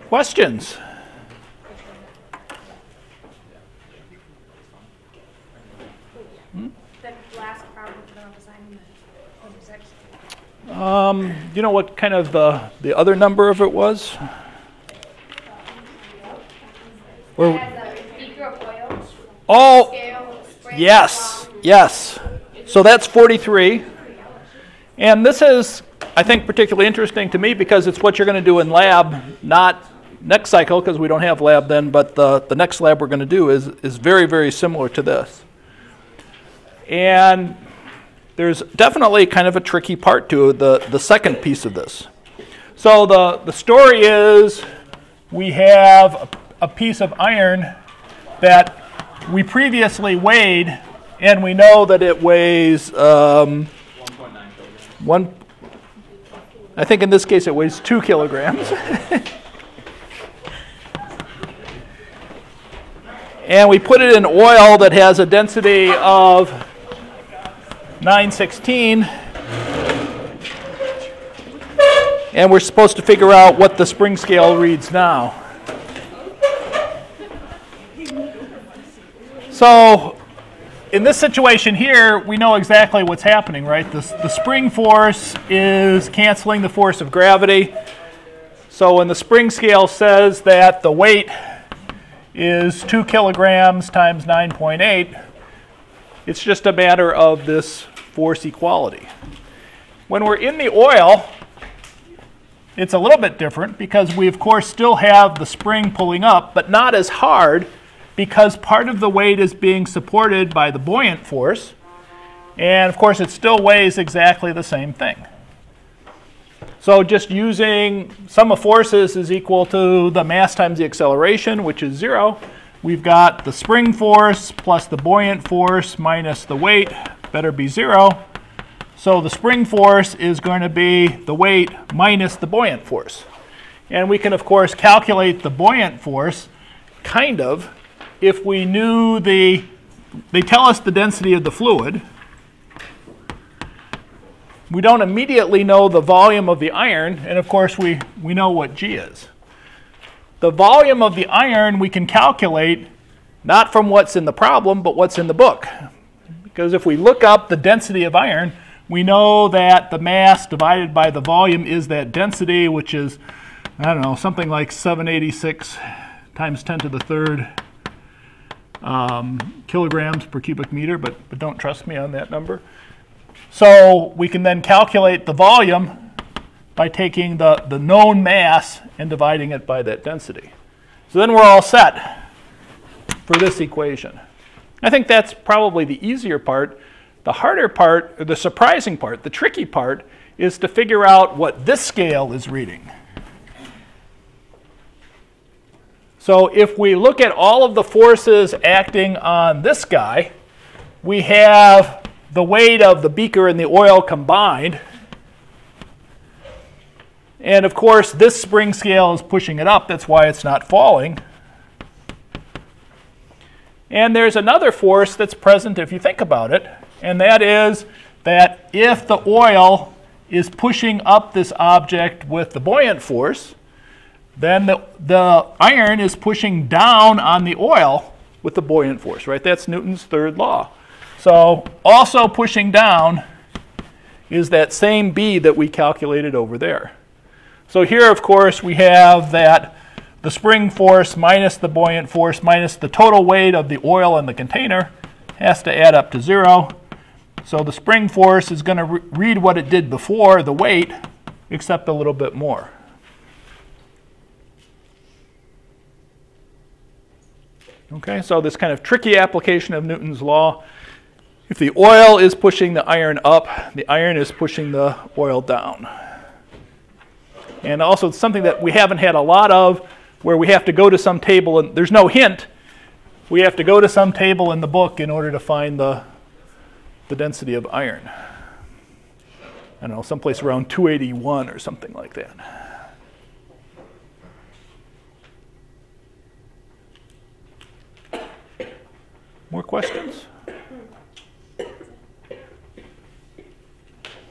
Questions? The last problem of assigning number 6. You know what kind of the other number of it was? Or, Has a beaker of oil, oh, scale, spring, yes, yes. So that's 43. And this is, I think, particularly interesting to me because it's what you're going to do in lab, not next cycle because we don't have lab then, but the next lab we're going to do is very, very similar to this. And there's definitely kind of a tricky part to the second piece of this. So the story is we have a piece of iron that we previously weighed, and we know that it weighs 1.9 kilograms. I think in this case it weighs 2 kilograms. And we put it in oil that has a density of 916. And we're supposed to figure out what the spring scale reads now. So in this situation here, we know exactly what's happening, right? The spring force is canceling the force of gravity. So when the spring scale says that the weight is 2 kilograms times 9.8, it's just a matter of this force equality. When we're in the oil, it's a little bit different because we, of course, still have the spring pulling up, but not as hard because part of the weight is being supported by the buoyant force. And, of course, it still weighs exactly the same thing. So just using sum of forces is equal to the mass times the acceleration, which is 0. We've got the spring force plus the buoyant force minus the weight, better be 0. So the spring force is going to be the weight minus the buoyant force. And we can, of course, calculate the buoyant force, kind of, if we knew they tell us the density of the fluid. We don't immediately know the volume of the iron, and of course we know what G is. The volume of the iron we can calculate not from what's in the problem, but what's in the book. Because if we look up the density of iron, we know that the mass divided by the volume is that density, which is, I don't know, something like 786 times 10 to the third kilograms per cubic meter, but don't trust me on that number. So we can then calculate the volume by taking the known mass and dividing it by that density. So then we're all set for this equation. I think that's probably the easier part. The harder part, or the surprising part, the tricky part, is to figure out what this scale is reading. So if we look at all of the forces acting on this guy, we have the weight of the beaker and the oil combined. And of course, this spring scale is pushing it up. That's why it's not falling. And there's another force that's present if you think about it, and that is that if the oil is pushing up this object with the buoyant force, then the iron is pushing down on the oil with the buoyant force, right? That's Newton's third law. So also pushing down is that same B that we calculated over there. So here, of course, we have that the spring force minus the buoyant force minus the total weight of the oil in the container has to add up to 0. So the spring force is going to read what it did before, the weight, except a little bit more. Okay, so this kind of tricky application of Newton's law. If the oil is pushing the iron up, the iron is pushing the oil down. And also it's something that we haven't had a lot of, where we have to go to some table, and there's no hint. We have to go to some table in the book in order to find the density of iron. I don't know, someplace around 281 or something like that. More questions?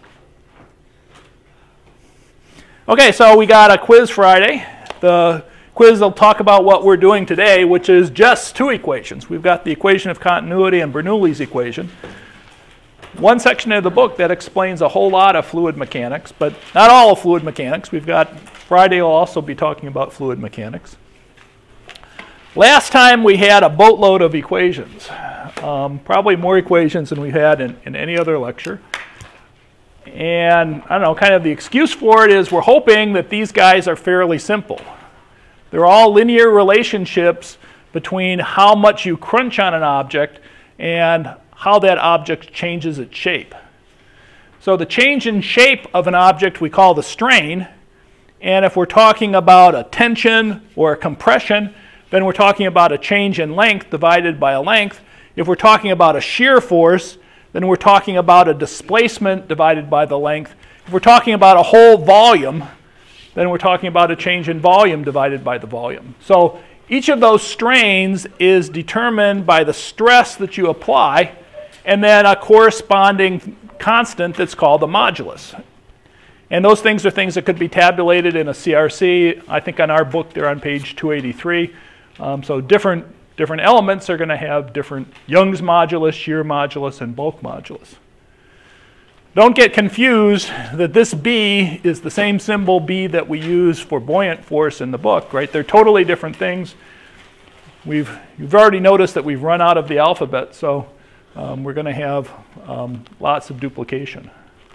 Okay, so we got a quiz Friday. The quiz will talk about what we're doing today, which is just two equations. We've got the equation of continuity and Bernoulli's equation. One section of the book that explains a whole lot of fluid mechanics, but not all of fluid mechanics. Friday will also be talking about fluid mechanics. Last time we had a boatload of equations, probably more equations than we've had in any other lecture. And I don't know, kind of the excuse for it is we're hoping that these guys are fairly simple. They're all linear relationships between how much you crunch on an object and how that object changes its shape. So the change in shape of an object we call the strain, and if we're talking about a tension or a compression, then we're talking about a change in length divided by a length. If we're talking about a shear force, then we're talking about a displacement divided by the length. If we're talking about a whole volume, then we're talking about a change in volume divided by the volume. So each of those strains is determined by the stress that you apply and then a corresponding constant that's called the modulus. And those things are things that could be tabulated in a CRC. I think on our book they're on page 283. So different elements are going to have different Young's modulus, shear modulus, and bulk modulus. Don't get confused that this B is the same symbol B that we use for buoyant force in the book, right? They're totally different things. You've already noticed that we've run out of the alphabet, so we're going to have lots of duplication.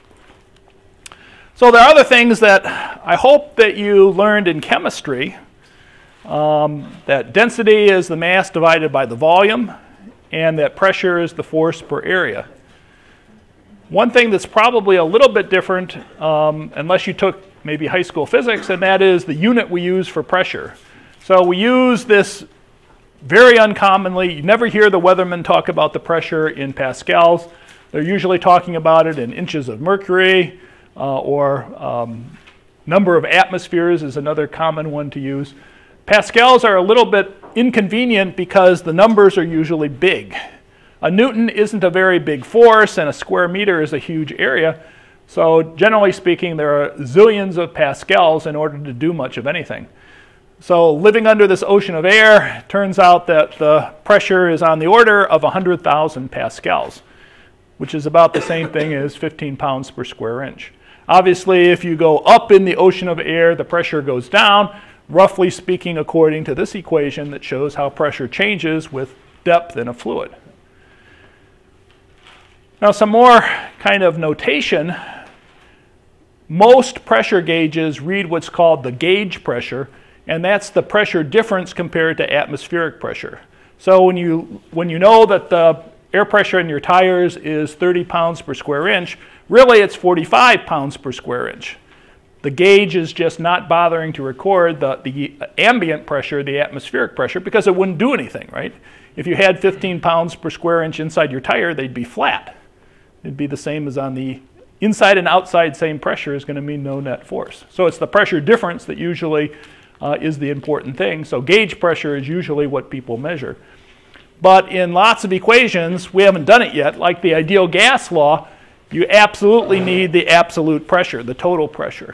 So there are other things that I hope that you learned in chemistry, that density is the mass divided by the volume, and that pressure is the force per area. One thing that's probably a little bit different, unless you took maybe high school physics, and that is the unit we use for pressure. So we use this very uncommonly. You never hear the weathermen talk about the pressure in pascals. They're usually talking about it in inches of mercury, or number of atmospheres is another common one to use. Pascals are a little bit inconvenient because the numbers are usually big. A Newton isn't a very big force, and a square meter is a huge area. So generally speaking, there are zillions of pascals in order to do much of anything. So living under this ocean of air, it turns out that the pressure is on the order of 100,000 pascals, which is about the same thing as 15 pounds per square inch. Obviously, if you go up in the ocean of air, the pressure goes down, roughly speaking, according to this equation that shows how pressure changes with depth in a fluid. Now, some more kind of notation. Most pressure gauges read what's called the gauge pressure, and that's the pressure difference compared to atmospheric pressure. So when you know that the air pressure in your tires is 30 pounds per square inch, really it's 45 pounds per square inch. The gauge is just not bothering to record the ambient pressure, the atmospheric pressure, because it wouldn't do anything, right? If you had 15 pounds per square inch inside your tire, they'd be flat. It'd be the same as on the inside and outside, same pressure is going to mean no net force. So it's the pressure difference that usually is the important thing. So gauge pressure is usually what people measure. But in lots of equations, we haven't done it yet, like the ideal gas law, you absolutely need the absolute pressure, the total pressure.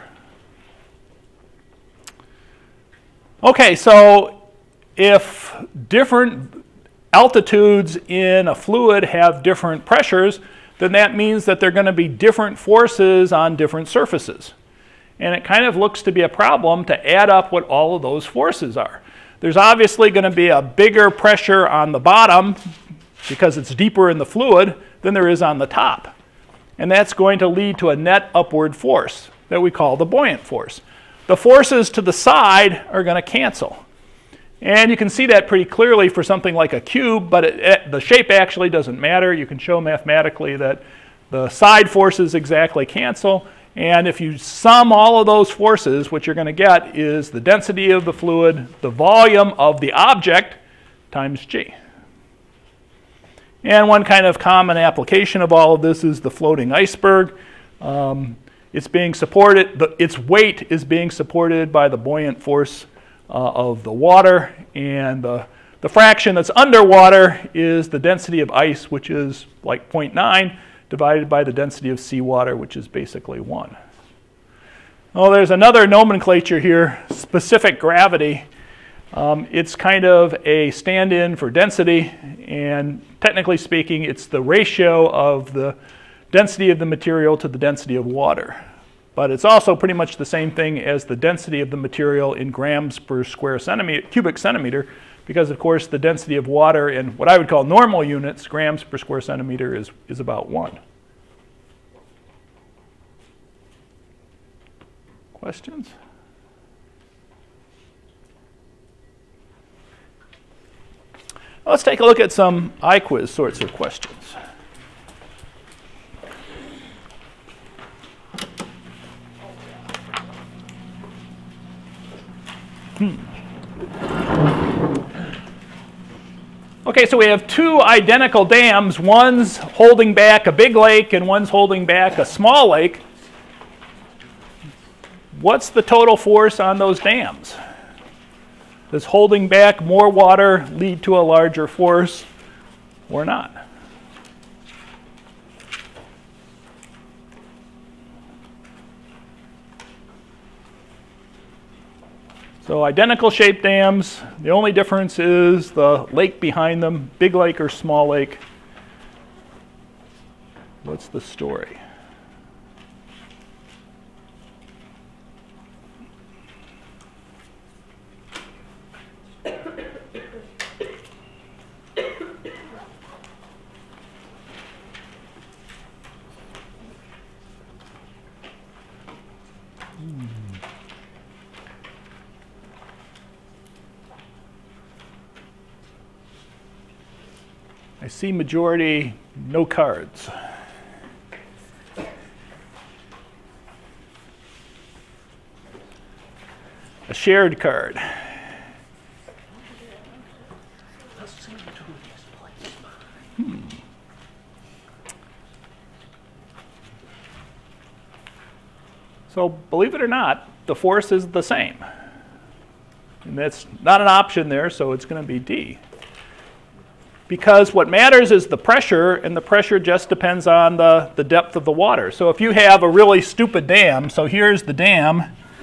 Okay, so if different altitudes in a fluid have different pressures, then that means that there are going to be different forces on different surfaces. And it kind of looks to be a problem to add up what all of those forces are. There's obviously going to be a bigger pressure on the bottom because it's deeper in the fluid than there is on the top. And that's going to lead to a net upward force that we call the buoyant force. The forces to the side are going to cancel. And you can see that pretty clearly for something like a cube, but the shape actually doesn't matter. You can show mathematically that the side forces exactly cancel. And if you sum all of those forces, what you're going to get is the density of the fluid, the volume of the object, times g. And one kind of common application of all of this is the floating iceberg. It's being supported, its weight is being supported by the buoyant force of the water, and the fraction that's underwater is the density of ice, which is like 0.9, divided by the density of seawater, which is basically 1. Oh, there's another nomenclature here, specific gravity. It's kind of a stand-in for density, and technically speaking, it's the ratio of the density of the material to the density of water. But it's also pretty much the same thing as the density of the material in grams per square cubic centimeter, because of course the density of water in what I would call normal units, grams per square centimeter, is about 1. Questions? Let's take a look at some iQuiz sorts of questions. Okay, so we have two identical dams. One's holding back a big lake and one's holding back a small lake. What's the total force on those dams? Does holding back more water lead to a larger force or not? So identical shaped dams, the only difference is the lake behind them, big lake or small lake. What's the story? I see majority, no cards. A shared card. So believe it or not, the force is the same. And that's not an option there, so it's going to be D. Because what matters is the pressure, and the pressure just depends on the depth of the water. So if you have a really stupid dam, so here's the dam,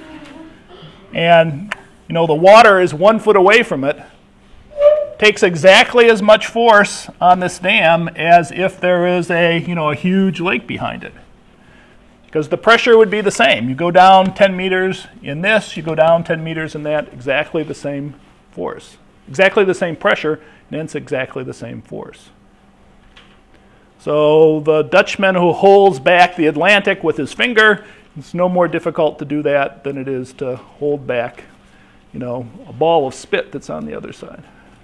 and the water is 1 foot away from it, takes exactly as much force on this dam as if there is a huge lake behind it. Because the pressure would be the same. You go down 10 meters in this, you go down 10 meters in that, exactly the same force. Exactly the same pressure, and it's exactly the same force. So the Dutchman who holds back the Atlantic with his finger, it's no more difficult to do that than it is to hold back, a ball of spit that's on the other side.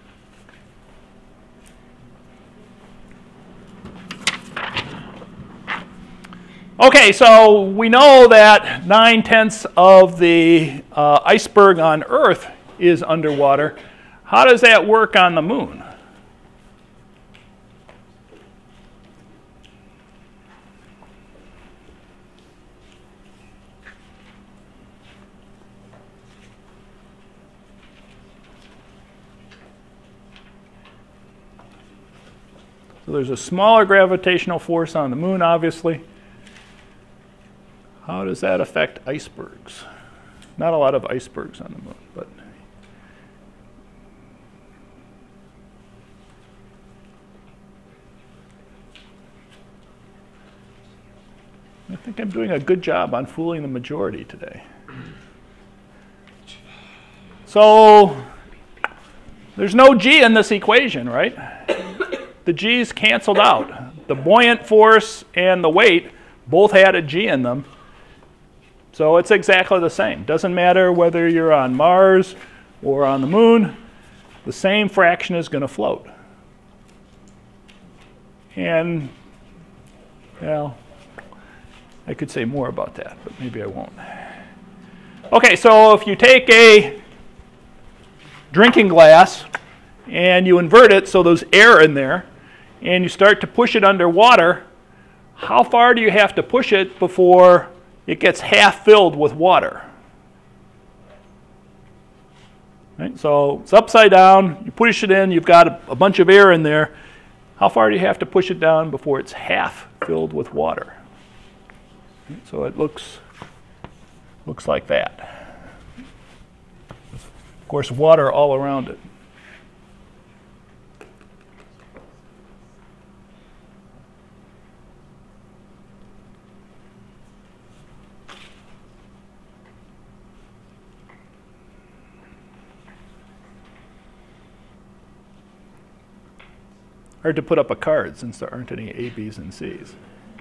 Okay, so we know that 9/10 of the iceberg on Earth is underwater. How does that work on the moon? So there's a smaller gravitational force on the moon, obviously. How does that affect icebergs? Not a lot of icebergs on the moon, but I think I'm doing a good job on fooling the majority today. So there's no G in this equation, right? The G's canceled out. The buoyant force and the weight both had a G in them. So it's exactly the same. Doesn't matter whether you're on Mars or on the moon, the same fraction is going to float. And, well, I could say more about that, but maybe I won't. Okay, so if you take a drinking glass and you invert it so there's air in there, and you start to push it underwater, how far do you have to push it before it gets half filled with water? Right? So it's upside down, you push it in, you've got a bunch of air in there. How far do you have to push it down before it's half filled with water? So it looks like that. course, water all around it. Hard to put up a card since there aren't any A, B's, and C's.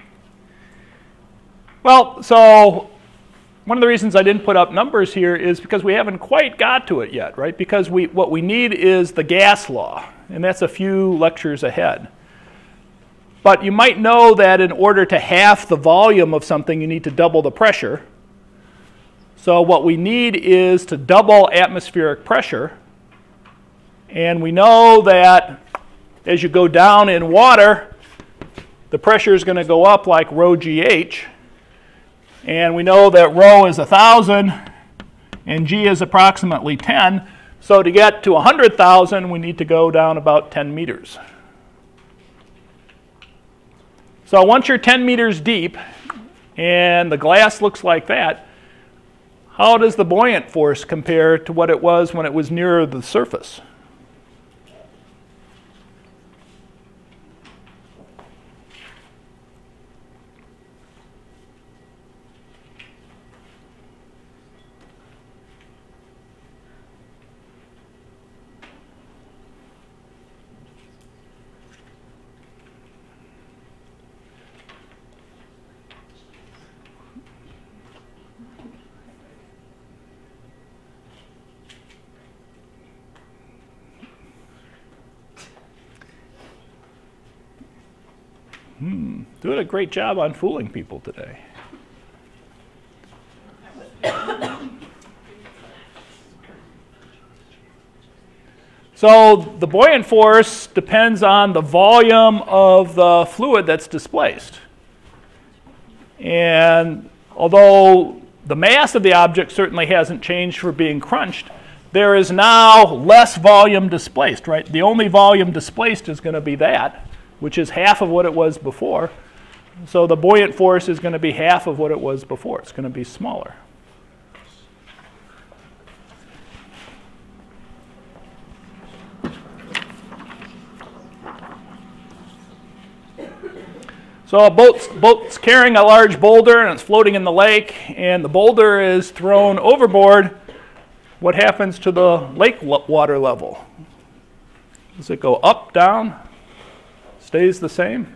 Well, so one of the reasons I didn't put up numbers here is because we haven't quite got to it yet, right? Because what we need is the gas law, and that's a few lectures ahead. But you might know that in order to halve the volume of something, you need to double the pressure. So what we need is to double atmospheric pressure. And we know that as you go down in water, the pressure is going to go up like rho GH. And we know that rho is 1,000 and G is approximately 10. So to get to 100,000, we need to go down about 10 meters. So once you're 10 meters deep and the glass looks like that, how does the buoyant force compare to what it was when it was nearer the surface? Doing a great job on fooling people today. So the buoyant force depends on the volume of the fluid that's displaced. And although the mass of the object certainly hasn't changed for being crunched, there is now less volume displaced, right? The only volume displaced is going to be that, which is half of what it was before. So the buoyant force is going to be half of what it was before. It's going to be smaller. So a boat's carrying a large boulder and it's floating in the lake, and the boulder is thrown overboard. What happens to the lake water level? Does it go up, down? Stays the same?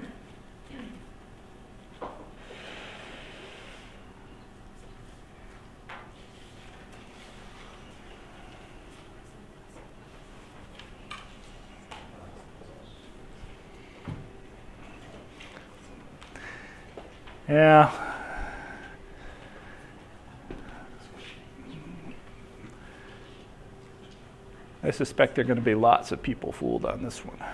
Yeah. I suspect there are going to be lots of people fooled on this one.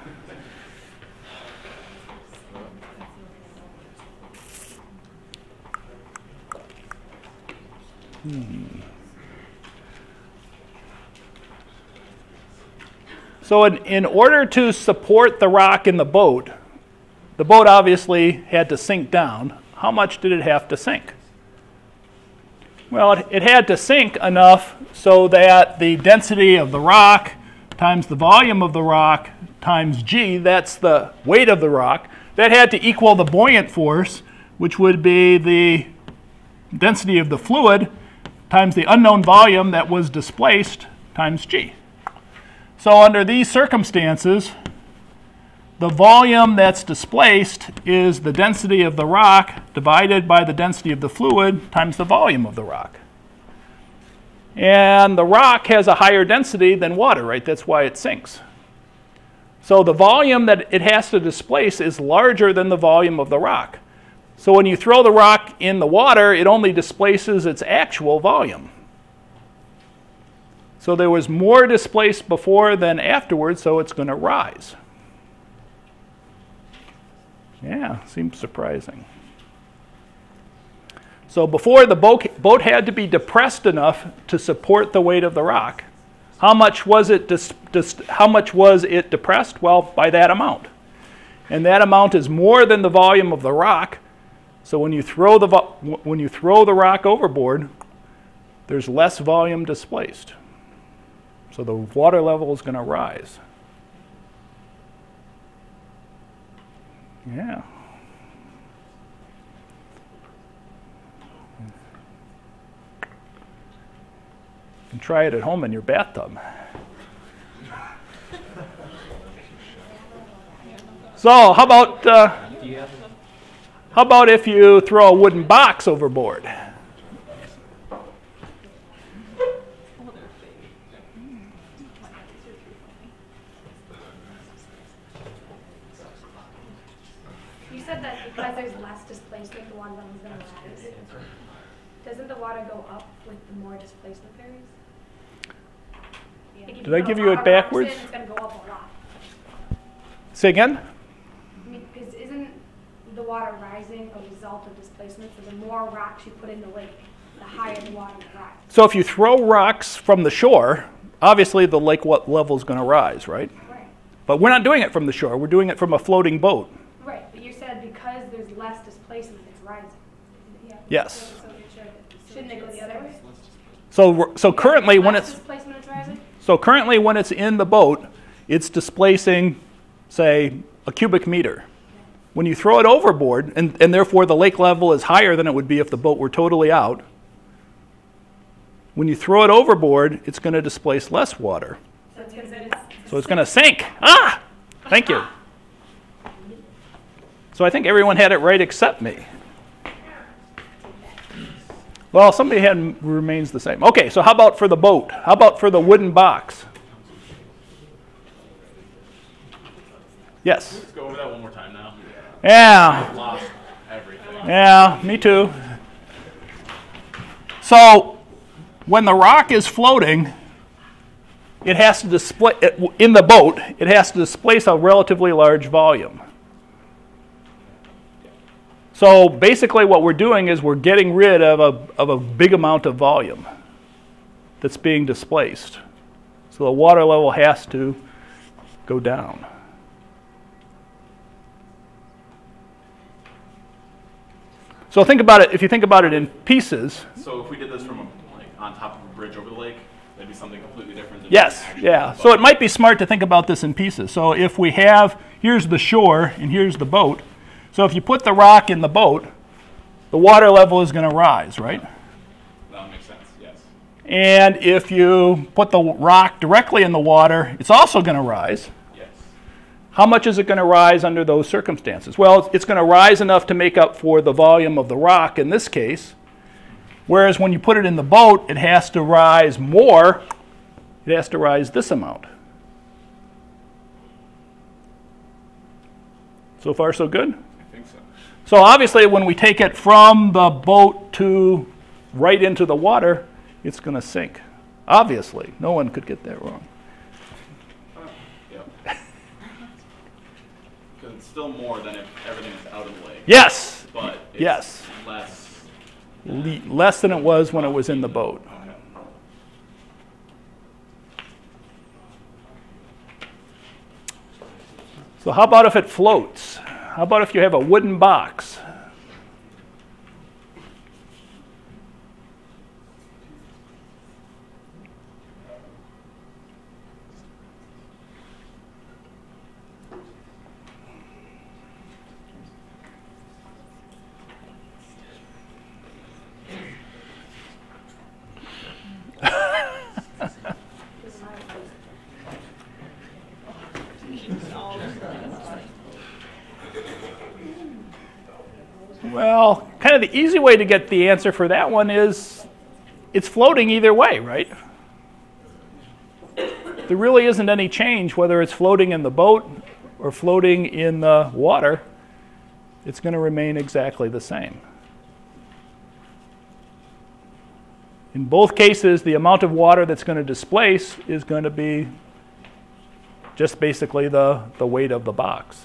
So in order to support the rock in the boat obviously had to sink down. How much did it have to sink? Well, it had to sink enough so that the density of the rock times the volume of the rock times G, that's the weight of the rock, that had to equal the buoyant force, which would be the density of the fluid times the unknown volume that was displaced times G. So under these circumstances, the volume that's displaced is the density of the rock divided by the density of the fluid times the volume of the rock. And the rock has a higher density than water, right? That's why it sinks. So the volume that it has to displace is larger than the volume of the rock. So when you throw the rock in the water, it only displaces its actual volume. So there was more displaced before than afterwards, so it's going to rise. Yeah, seems surprising. So before, the boat had to be depressed enough to support the weight of the rock. How much was it depressed? Well, by that amount. And that amount is more than the volume of the rock. So when you throw the rock overboard, there's less volume displaced. So the water level is going to rise. Yeah. You can try it at home in your bathtub. So how about if you throw a wooden box overboard? You said that because there's less displacement, the water level's gonna rise. Doesn't the water go up with the more displacement there is? Like if Did I put give a you lot it of rocks backwards? in, it's gonna go up a lot. Say again? I mean, because isn't the water rising a result of displacement? So the more rocks you put in the lake, the higher the water will rise. So if you throw rocks from the shore, obviously the lake level is going to rise, right? Right. But we're not doing it from the shore. We're doing it from a floating boat. Right, but you said because there's less displacement, it's rising. Yes. Shouldn't it go the other way? So currently when Less it's displacement, it's rising? in the boat, it's displacing, say, a cubic meter. When you throw it overboard, and therefore the lake level is higher than it would be if the boat were totally out, when you throw it overboard, it's going to displace less water. So it's going to sink. Ah! Thank you. So I think everyone had it right except me. Well, somebody remains the same. Okay, so how about for the boat? How about for the wooden box? Yes? Let's go over that one more time now. Yeah. I've lost everything. Yeah, me too. So when the rock is floating, it has to displace, in the boat, it has to displace a relatively large volume. So basically what we're doing is we're getting rid of a big amount of volume that's being displaced. So the water level has to go down. So think about it, if you think about it in pieces. So if we did this from on top of a bridge over the lake, that'd be something completely different than Yes, actually yeah. the So boat. it might be smart to think about this in pieces. So if we have, here's the shore and here's the boat. So if you put the rock in the boat, the water level is going to rise, right? That makes sense, yes. And if you put the rock directly in the water, it's also going to rise. Yes. How much is it going to rise under those circumstances? Well, it's going to rise enough to make up for the volume of the rock in this case. Whereas when you put it in the boat, it has to rise more. It has to rise this amount. So far, so good? I think so. So obviously, when we take it from the boat to right into the water, it's going to sink. Obviously, no one could get that wrong. Yep. Because it's still more than if everything is out of the lake. Yes, But it's yes. less. Less than it was when it was in the boat. Okay. So how about if it floats? How about if you have a wooden box? Well, kind of the easy way to get the answer for that one is it's floating either way, right? There really isn't any change whether it's floating in the boat or floating in the water. It's going to remain exactly the same. In both cases, the amount of water that's going to displace is going to be just basically the weight of the box.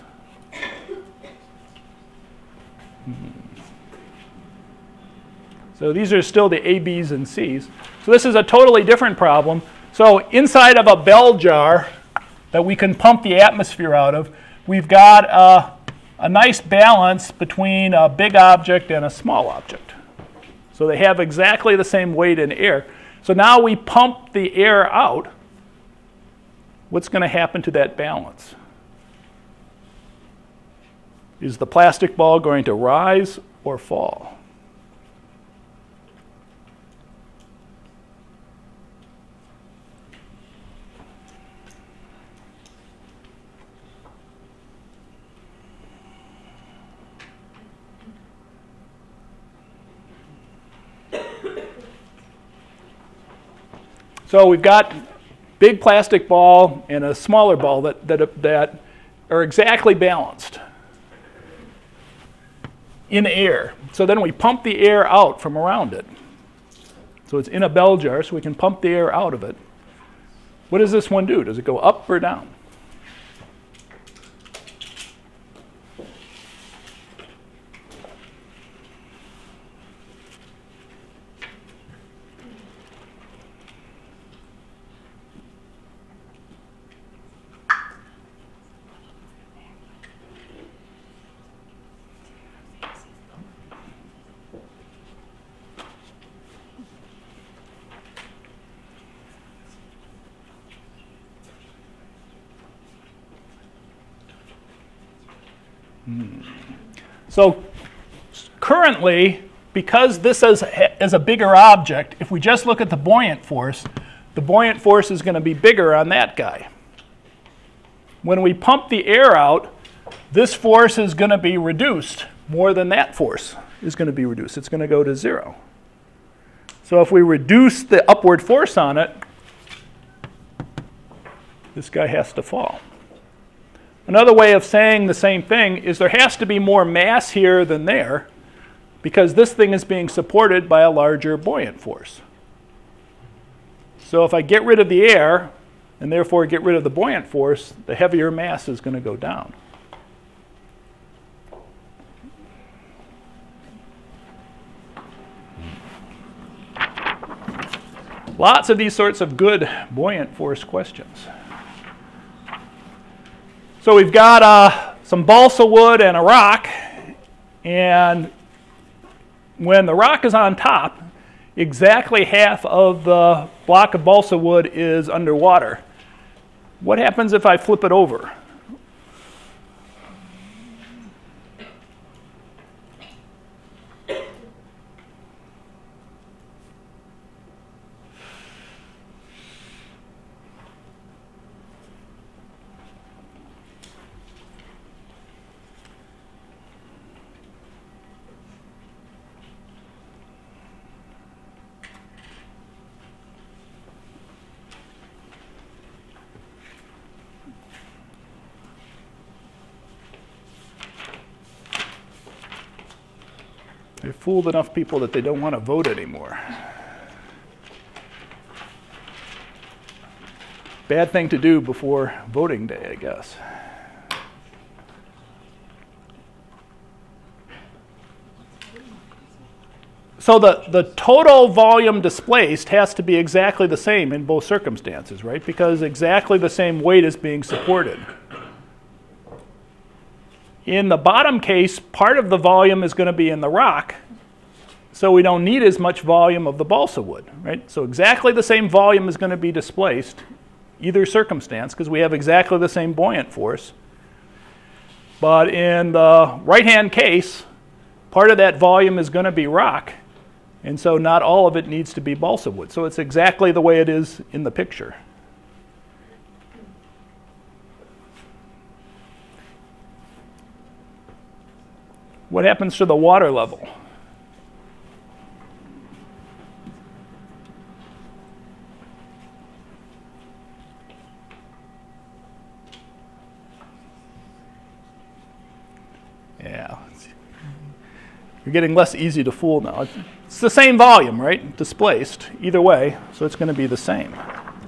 So these are still the A, B's, and C's. So this is a totally different problem. So inside of a bell jar that we can pump the atmosphere out of, we've got a nice balance between a big object and a small object. So they have exactly the same weight in air. So now we pump the air out, what's going to happen to that balance? Is the plastic ball going to rise or fall? So we've got big plastic ball and a smaller ball that are exactly balanced in air. So then we pump the air out from around it. So it's in a bell jar, so we can pump the air out of it. What does this one do? Does it go up or down? So currently, because this is a bigger object, if we just look at the buoyant force is going to be bigger on that guy. When we pump the air out, this force is going to be reduced more than that force is going to be reduced. It's going to go to 0. So if we reduce the upward force on it, this guy has to fall. Another way of saying the same thing is there has to be more mass here than there because this thing is being supported by a larger buoyant force. So if I get rid of the air and therefore get rid of the buoyant force, the heavier mass is going to go down. Lots of these sorts of good buoyant force questions. So we've got some balsa wood and a rock, and when the rock is on top, exactly half of the block of balsa wood is underwater. What happens if I flip it over? They fooled enough people that they don't want to vote anymore. Bad thing to do before voting day, I guess. So the total volume displaced has to be exactly the same in both circumstances, right? Because exactly the same weight is being supported. In the bottom case, part of the volume is going to be in the rock, so we don't need as much volume of the balsa wood, right? So exactly the same volume is going to be displaced, either circumstance, because we have exactly the same buoyant force. But in the right-hand case, part of that volume is going to be rock, and so not all of it needs to be balsa wood. So it's exactly the way it is in the picture. What happens to the water level? Yeah. You're getting less easy to fool now. It's the same volume, right? Displaced, either way, so it's going to be the same.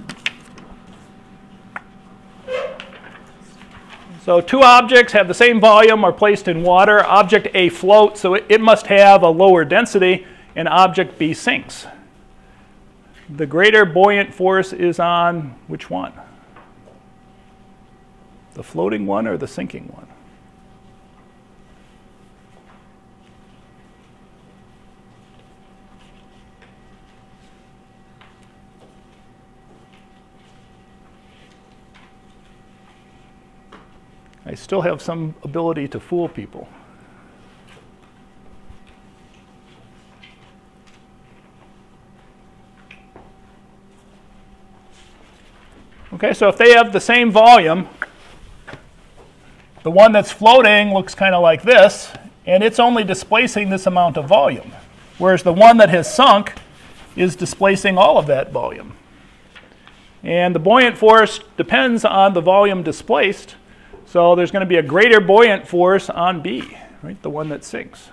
So two objects have the same volume, are placed in water. Object A floats, so it must have a lower density, and object B sinks. The greater buoyant force is on which one? The floating one or the sinking one? I still have some ability to fool people. Okay, so if they have the same volume, the one that's floating looks kind of like this, and it's only displacing this amount of volume, whereas the one that has sunk is displacing all of that volume. And the buoyant force depends on the volume displaced, so there's going to be a greater buoyant force on B, right, the one that sinks.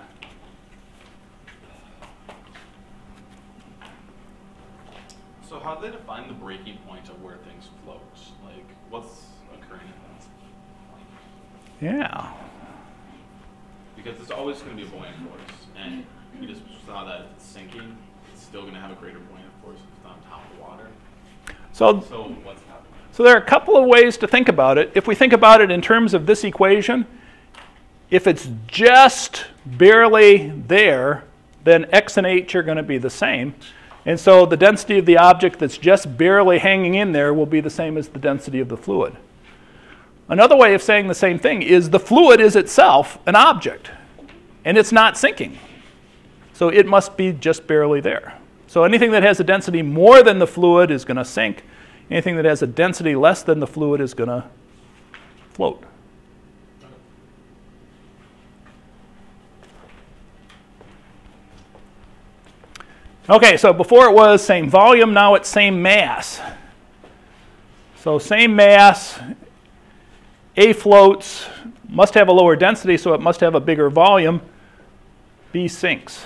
So how do they define the breaking point of where things float? Like, what's occurring at that? Yeah. Because there's always going to be a buoyant force, and you just saw that it's sinking, it's still going to have a greater buoyant force if it's on top of the water. So What's happening? So there are a couple of ways to think about it. If we think about it in terms of this equation, if it's just barely there, then x and h are going to be the same. And so the density of the object that's just barely hanging in there will be the same as the density of the fluid. Another way of saying the same thing is the fluid is itself an object, and it's not sinking. So it must be just barely there. So anything that has a density more than the fluid is going to sink. Anything that has a density less than the fluid is going to float. Okay, so before it was same volume, now it's same mass. So same mass, A floats, must have a lower density, so it must have a bigger volume. B sinks.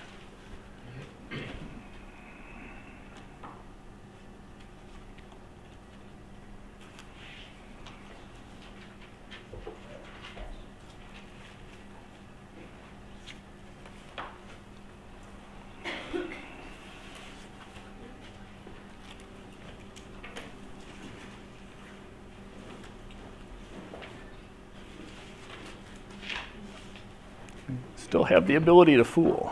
Still have the ability to fool.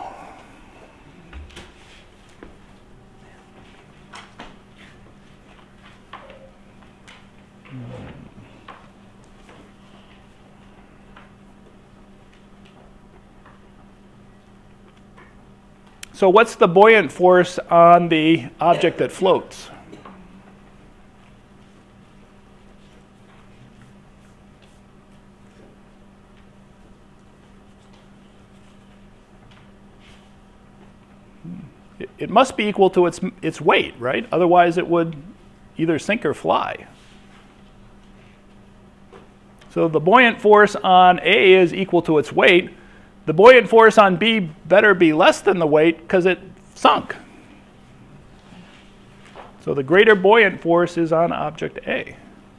So what's the buoyant force on the object that floats? It must be equal to its weight, right? Otherwise it would either sink or fly. So the buoyant force on A is equal to its weight. The buoyant force on B better be less than the weight because it sunk. So the greater buoyant force is on object A.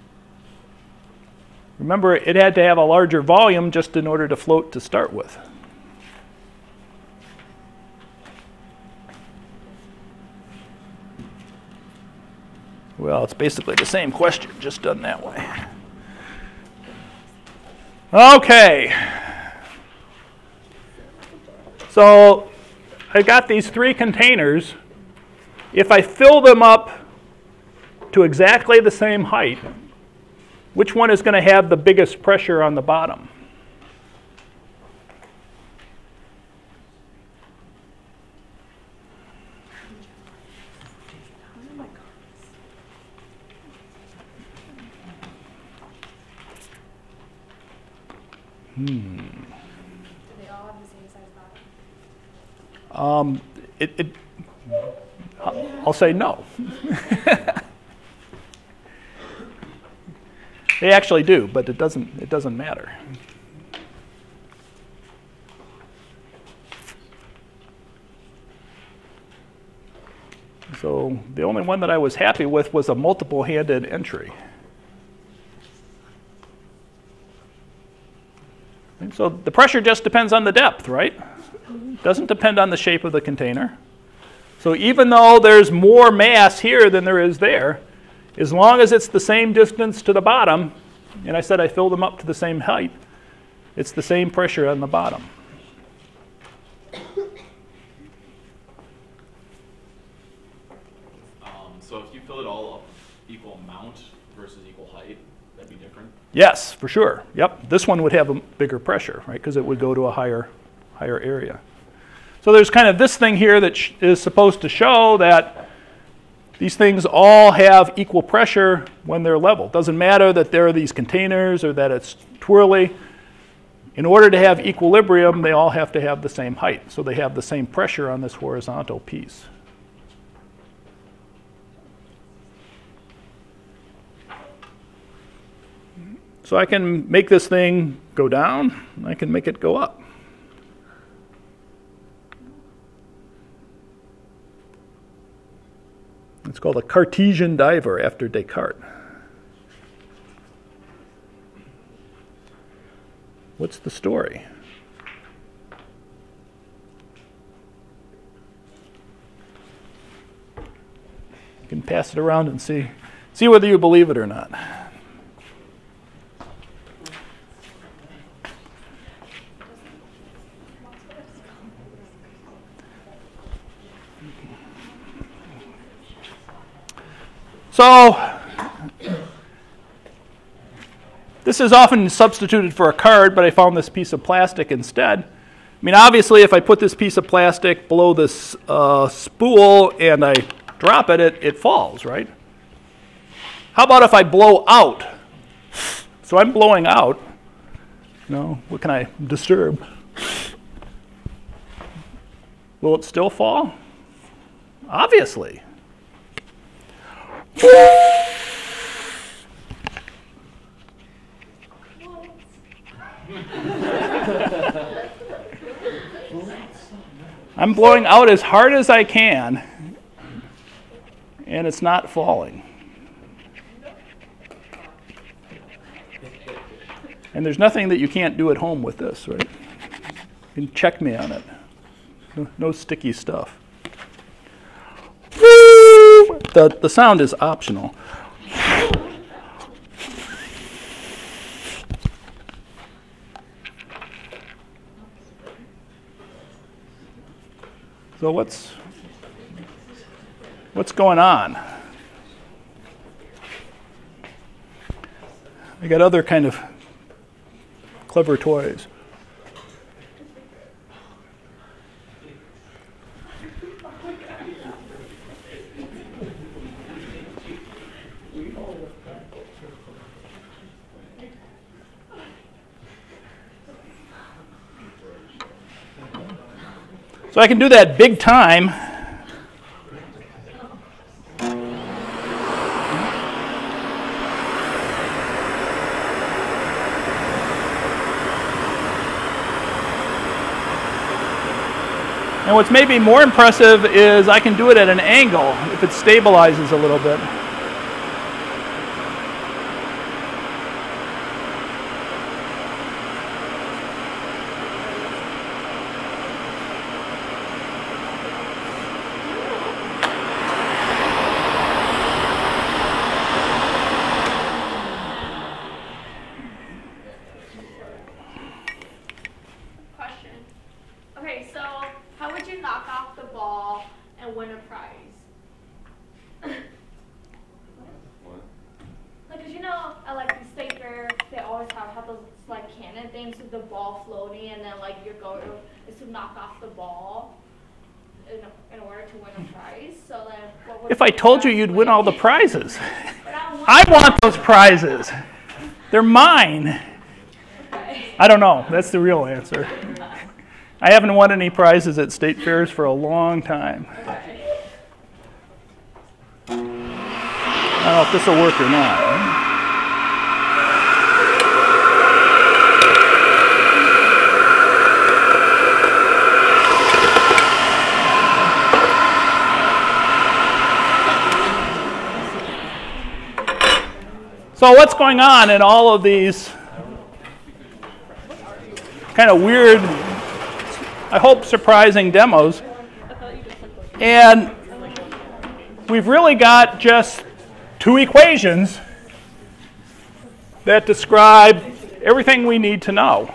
Remember, it had to have a larger volume just in order to float to start with. Well, it's basically the same question, just done that way. Okay. So I got these three containers. If I fill them up to exactly the same height, which one is going to have the biggest pressure on the bottom? Do they all have the same size bottom? I'll say no. They actually do, but it doesn't matter. So the only one that I was happy with was a multiple-handed entry. And so the pressure just depends on the depth, right? It doesn't depend on the shape of the container. So even though there's more mass here than there is there, as long as it's the same distance to the bottom, and I said I filled them up to the same height, it's the same pressure on the bottom. So if you fill it all up equal amount versus equal height, that'd be different? Yes, for sure. Yep, this one would have a bigger pressure, right? Because it would go to a higher area. So there's kind of this thing here that is supposed to show that these things all have equal pressure when they're level. Doesn't matter that there are these containers or that it's twirly. In order to have equilibrium, they all have to have the same height. So they have the same pressure on this horizontal piece. So I can make this thing go down, and I can make it go up. It's called a Cartesian diver after Descartes. What's the story? You can pass it around and see whether you believe it or not. So, this is often substituted for a card, but I found this piece of plastic instead. I mean, obviously, if I put this piece of plastic below this spool and I drop it, it falls, right? How about if I blow out? So I'm blowing out. No, what can I disturb? Will it still fall? Obviously. I'm blowing out as hard as I can, and it's not falling. And there's nothing that you can't do at home with this, right? You can check me on it. No sticky stuff. The sound is optional. So what's going on? I got other kind of clever toys. So I can do that big time. And what's maybe more impressive is I can do it at an angle if it stabilizes a little bit. If I told you, you'd win all the prizes. I want those prizes. They're mine. I don't know. That's the real answer. I haven't won any prizes at state fairs for a long time. I don't know if this will work or not. So what's going on in all of these kind of weird, I hope surprising demos? And we've really got just two equations that describe everything we need to know.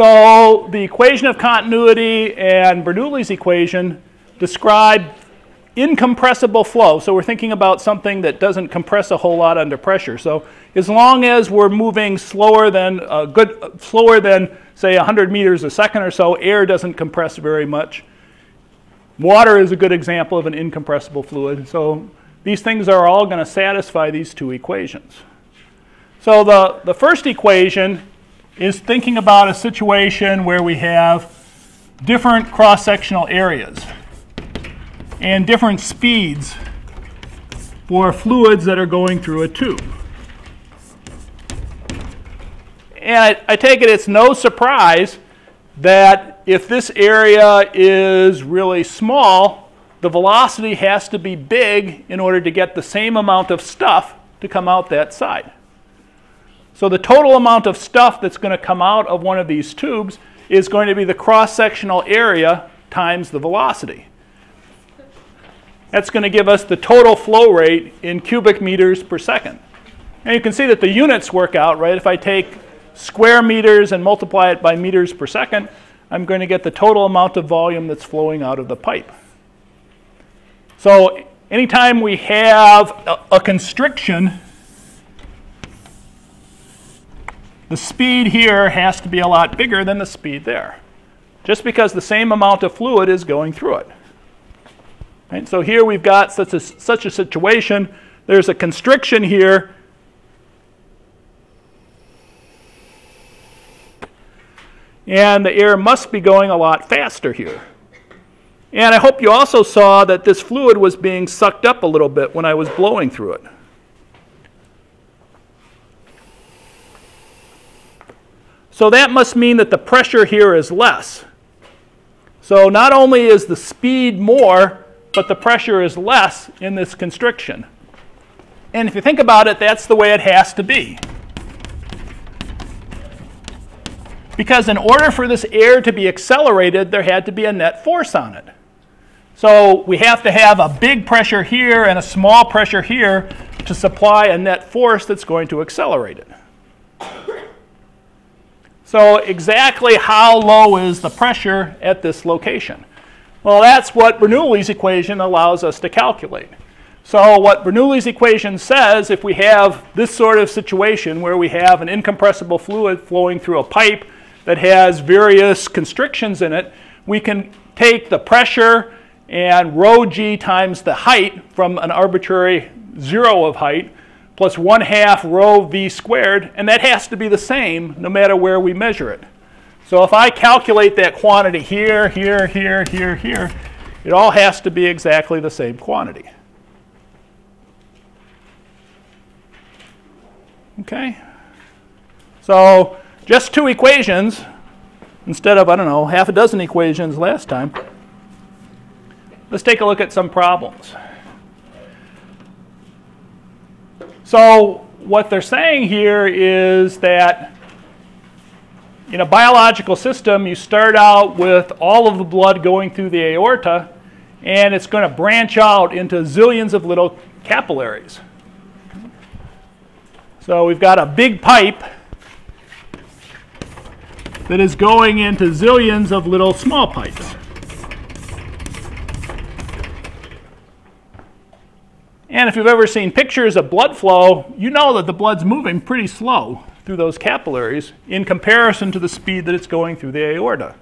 So the equation of continuity and Bernoulli's equation describe incompressible flow. So we're thinking about something that doesn't compress a whole lot under pressure. So as long as we're moving slower than say 100 meters a second or so, air doesn't compress very much. Water is a good example of an incompressible fluid. So these things are all going to satisfy these two equations. So the first equation is thinking about a situation where we have different cross-sectional areas and different speeds for fluids that are going through a tube. And I take it it's no surprise that if this area is really small, the velocity has to be big in order to get the same amount of stuff to come out that side. So the total amount of stuff that's going to come out of one of these tubes is going to be the cross-sectional area times the velocity. That's going to give us the total flow rate in cubic meters per second. And you can see that the units work out, right? If I take square meters and multiply it by meters per second, I'm going to get the total amount of volume that's flowing out of the pipe. So anytime we have a constriction, the speed here has to be a lot bigger than the speed there, just because the same amount of fluid is going through it. Right? So here we've got such a situation. There's a constriction here. And the air must be going a lot faster here. And I hope you also saw that this fluid was being sucked up a little bit when I was blowing through it. So that must mean that the pressure here is less. So not only is the speed more, but the pressure is less in this constriction. And if you think about it, that's the way it has to be. Because in order for this air to be accelerated, there had to be a net force on it. So we have to have a big pressure here and a small pressure here to supply a net force that's going to accelerate it. So exactly how low is the pressure at this location? Well, that's what Bernoulli's equation allows us to calculate. So what Bernoulli's equation says, if we have this sort of situation where we have an incompressible fluid flowing through a pipe that has various constrictions in it, we can take the pressure and rho g times the height from an arbitrary zero of height plus 1/2 rho v squared, and that has to be the same no matter where we measure it. So if I calculate that quantity here, here, here, here, here, it all has to be exactly the same quantity. Okay? So just two equations instead of, I don't know, half a dozen equations last time. Let's take a look at some problems. So what they're saying here is that in a biological system, you start out with all of the blood going through the aorta, and it's going to branch out into zillions of little capillaries. So we've got a big pipe that is going into zillions of little small pipes. And if you've ever seen pictures of blood flow, you know that the blood's moving pretty slow through those capillaries in comparison to the speed that it's going through the aorta.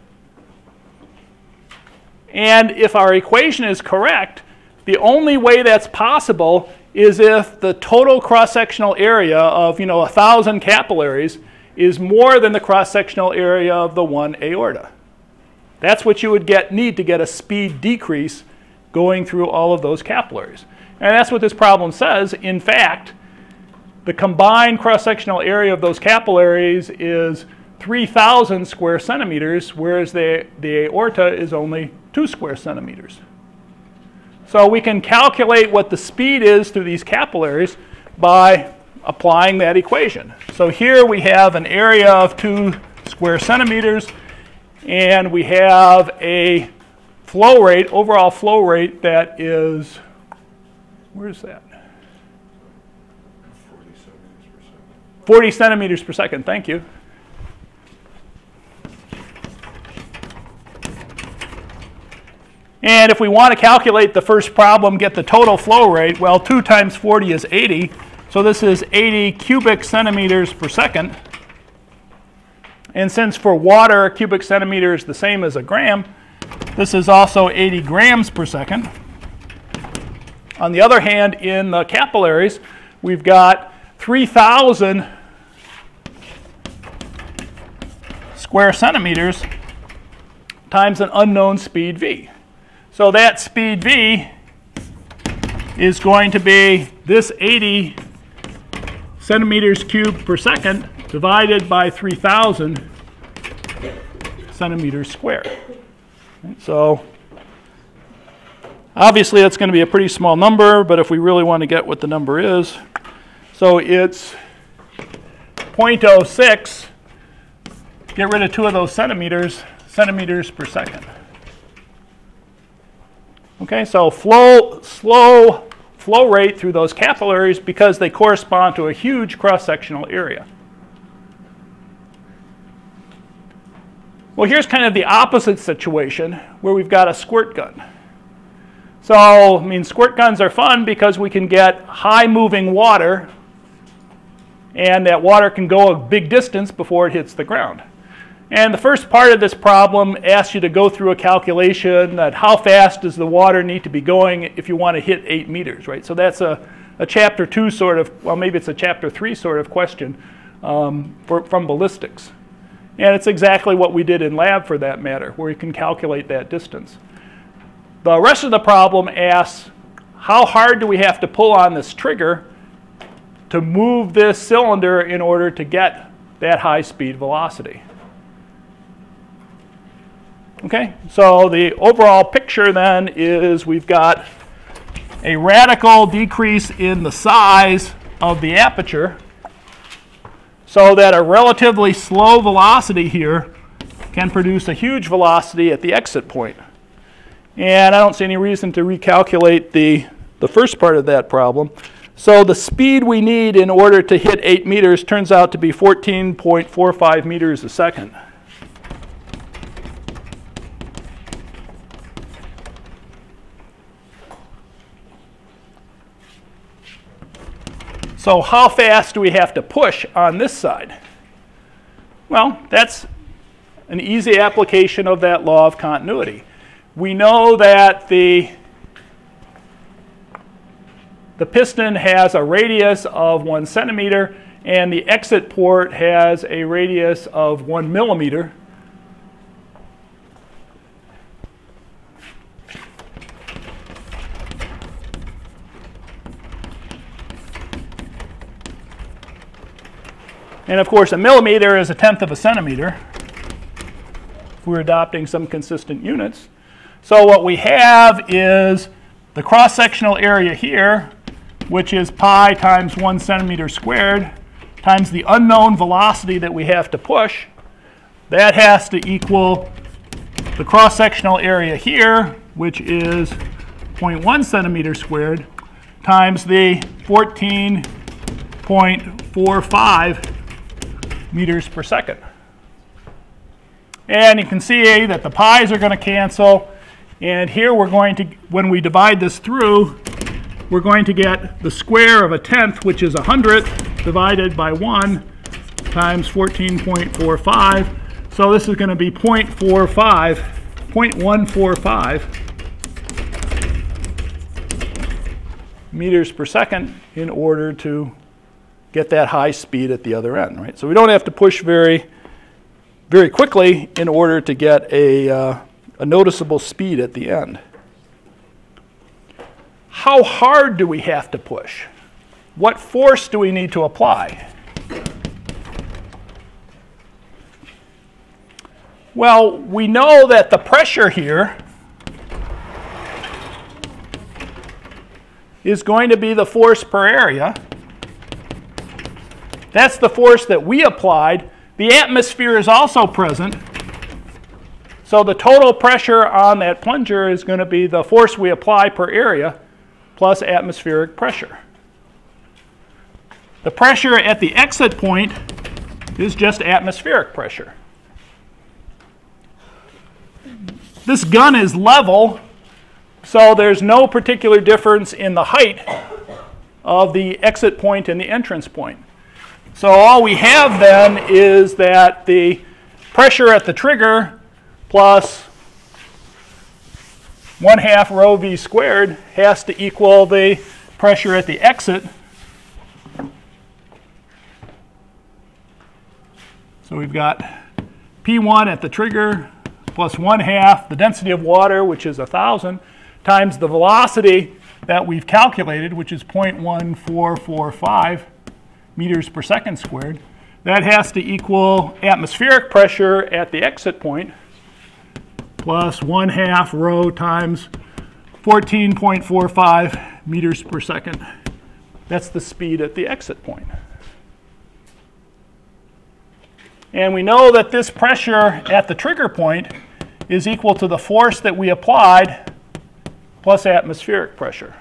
And if our equation is correct, the only way that's possible is if the total cross-sectional area of 1,000 capillaries is more than the cross-sectional area of the one aorta. That's what you would need to get a speed decrease going through all of those capillaries. And that's what this problem says. In fact, the combined cross-sectional area of those capillaries is 3,000 square centimeters, whereas the aorta is only 2 square centimeters. So we can calculate what the speed is through these capillaries by applying that equation. So here we have an area of 2 square centimeters, and we have a flow rate, overall flow rate that is, where's that? 40 centimeters per second, thank you. And if we want to calculate the first problem, get the total flow rate, well, 2 times 40 is 80. So this is 80 cubic centimeters per second. And since for water, a cubic centimeter is the same as a gram, this is also 80 grams per second. On the other hand, in the capillaries, we've got 3,000 square centimeters times an unknown speed v. So that speed v is going to be this 80 centimeters cubed per second divided by 3,000 centimeters squared. So obviously that's going to be a pretty small number, but if we really want to get what the number is, so it's 0.06, get rid of 2 of those centimeters per second. Okay, so slow flow rate through those capillaries because they correspond to a huge cross-sectional area. Well, here's kind of the opposite situation where we've got a squirt gun. So, I mean, squirt guns are fun because we can get high-moving water, and that water can go a big distance before it hits the ground. And the first part of this problem asks you to go through a calculation that how fast does the water need to be going if you want to hit 8 meters, right? So that's a chapter 2 sort of, well, maybe it's a chapter 3 sort of question from ballistics. And it's exactly what we did in lab for that matter, where you can calculate that distance. The rest of the problem asks, how hard do we have to pull on this trigger to move this cylinder in order to get that high speed velocity? Okay, so the overall picture then is we've got a radical decrease in the size of the aperture so that a relatively slow velocity here can produce a huge velocity at the exit point. And I don't see any reason to recalculate the first part of that problem. So the speed we need in order to hit 8 meters turns out to be 14.45 meters a second. So how fast do we have to push on this side? Well, that's an easy application of that law of continuity. We know that the piston has a radius of 1 centimeter and the exit port has a radius of 1 millimeter. And of course, a millimeter is 1/10 of a centimeter if we're adopting some consistent units. So what we have is the cross-sectional area here, which is pi times 1 centimeter squared, times the unknown velocity that we have to push. That has to equal the cross-sectional area here, which is 0.1 centimeter squared, times the 14.45 meters per second. And you can see that the pi's are going to cancel. And here we're going to, when we divide this through, we're going to get the square of 1/10, which is 100, divided by 1 times 14.45. So this is going to be 0.145 meters per second in order to get that high speed at the other end, right? So we don't have to push very, very quickly in order to get a noticeable speed at the end. How hard do we have to push? What force do we need to apply? Well, we know that the pressure here is going to be the force per area. That's the force that we applied. The atmosphere is also present. So the total pressure on that plunger is going to be the force we apply per area plus atmospheric pressure. The pressure at the exit point is just atmospheric pressure. This gun is level, So there's no particular difference in the height of the exit point and the entrance point. So all we have then is that the pressure at the trigger plus 1/2 rho v squared has to equal the pressure at the exit. So we've got P1 at the trigger plus 1/2 the density of water, which is 1,000, times the velocity that we've calculated, which is 0.1445 meters per second squared. That has to equal atmospheric pressure at the exit point plus 1/2 rho times 14.45 meters per second. That's the speed at the exit point. And we know that this pressure at the trigger point is equal to the force that we applied plus atmospheric pressure.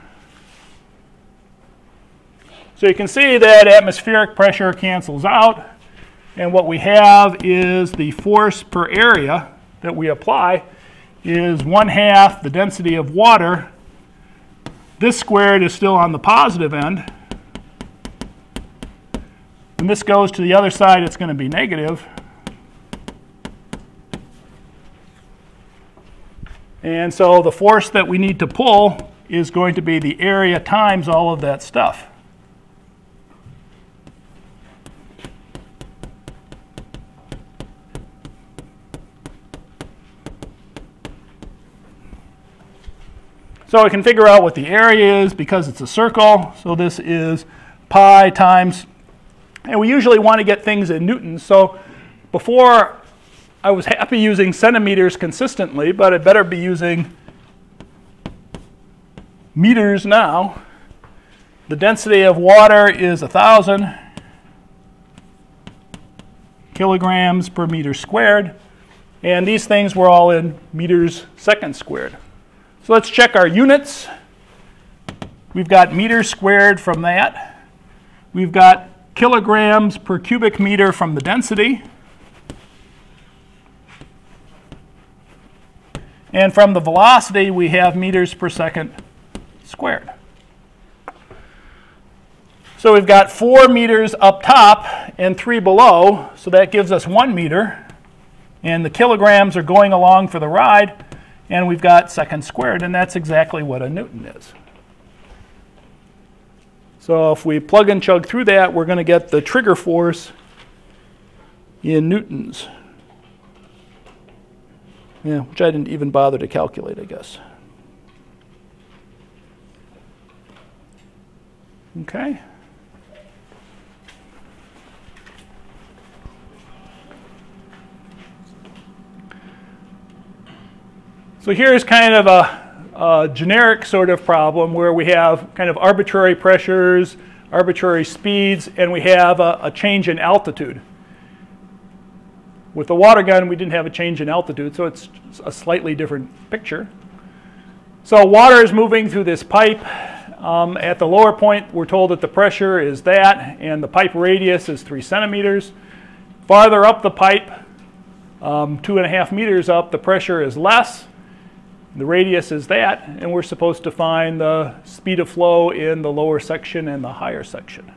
So you can see that atmospheric pressure cancels out, and what we have is the force per area that we apply is 1/2 the density of water. This squared is still on the positive end. When this goes to the other side, it's going to be negative. And so the force that we need to pull is going to be the area times all of that stuff. So we can figure out what the area is because it's a circle. So this is pi times, and we usually want to get things in newtons. So before I was happy using centimeters consistently, but I better be using meters now. The density of water is 1,000 kilograms per meter squared. And these things were all in meters second squared. So let's check our units. We've got meters squared from that. We've got kilograms per cubic meter from the density. And from the velocity, we have meters per second squared. So we've got 4 meters up top and 3 below, so that gives us 1 meter. And the kilograms are going along for the ride, and we've got seconds squared, and that's exactly what a newton is. So if we plug and chug through that, we're going to get the trigger force in newtons. Yeah, which I didn't even bother to calculate, I guess. Okay. So here's kind of a generic sort of problem where we have kind of arbitrary pressures, arbitrary speeds, and we have a change in altitude. With the water gun, we didn't have a change in altitude, so it's a slightly different picture. So water is moving through this pipe. At the lower point, we're told that the pressure is that, and the pipe radius is 3 centimeters. Farther up the pipe, 2.5 meters up, the pressure is less. The radius is that, and we're supposed to find the speed of flow in the lower section and the higher section.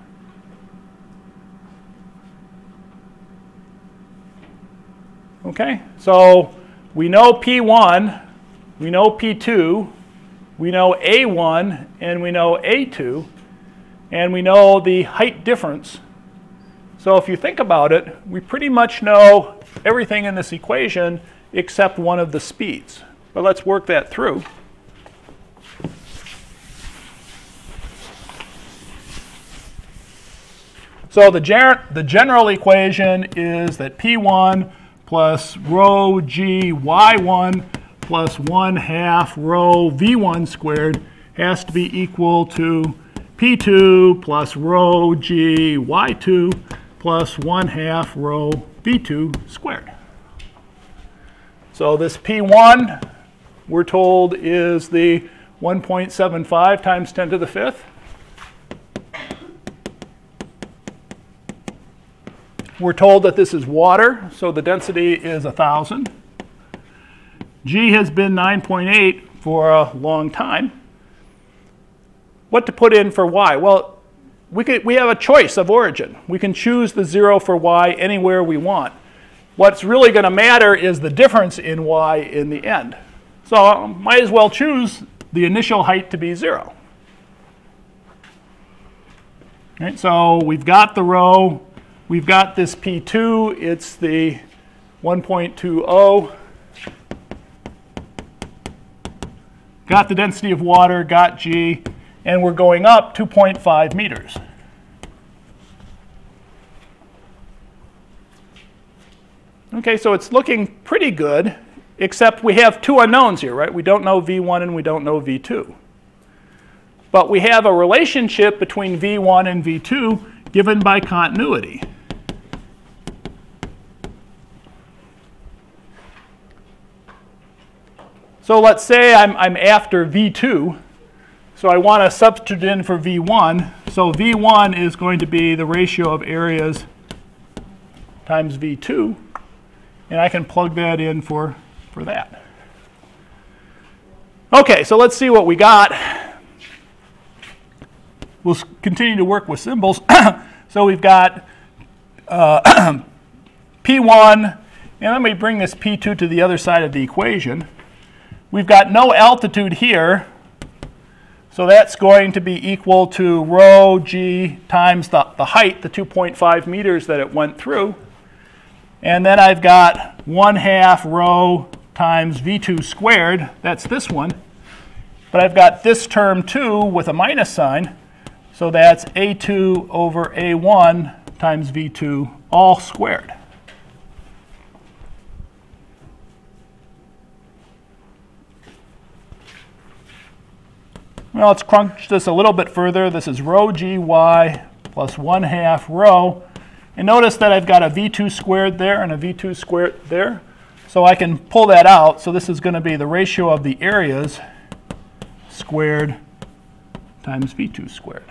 Okay, so we know P1, we know P2, we know A1, and we know A2, and we know the height difference. So if you think about it, we pretty much know everything in this equation except one of the speeds. But let's work that through. So the general equation is that P1 plus rho g y1 plus 1/2 rho v1 squared has to be equal to P2 plus rho g y2 plus 1/2 rho v2 squared. So this P1, we're told, is the 1.75 times 10 to the 5th. We're told that this is water, so the density is 1,000. G has been 9.8 for a long time. What to put in for y? Well, we have a choice of origin. We can choose the 0 for y anywhere we want. What's really going to matter is the difference in y in the end. So I might as well choose the initial height to be 0. Right, so we've got the rho. We've got this P2. It's the 1.20. Got the density of water, got G, and we're going up 2.5 meters. Okay, so it's looking pretty good, except we have two unknowns here, right? We don't know V1 and we don't know V2. But we have a relationship between V1 and V2 given by continuity. So let's say I'm after V2. So I want to substitute in for V1. So V1 is going to be the ratio of areas times V2. And I can plug that in for that. Okay, so let's see what we got. We'll continue to work with symbols. So we've got P1, and let me bring this P2 to the other side of the equation. We've got no altitude here, so that's going to be equal to rho g times the height, the 2.5 meters that it went through. And then I've got 1/2 rho times V2 squared, that's this one. But I've got this term too with a minus sign, so that's A2 over A1 times V2 all squared. Well, let's crunch this a little bit further. This is rho gy plus 1/2 rho. And notice that I've got a V2 squared there and a V2 squared there. So I can pull that out. So this is going to be the ratio of the areas squared times V2 squared.